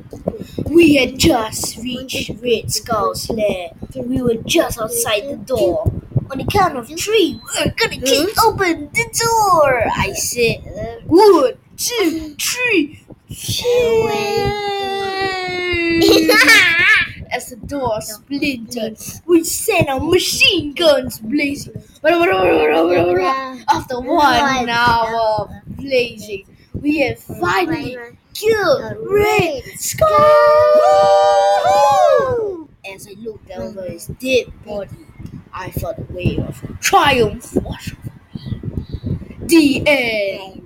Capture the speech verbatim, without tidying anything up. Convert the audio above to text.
We had just reached Red Skull's lair. We were just outside the door. On the count of three, we're gonna kick open the door, I said. One, two, three. As the door splintered, we sent our machine guns blazing. After one hour of blazing, we had finally killed Red Skull! As I looked over his dead body, I felt a wave of triumph wash over me. The end.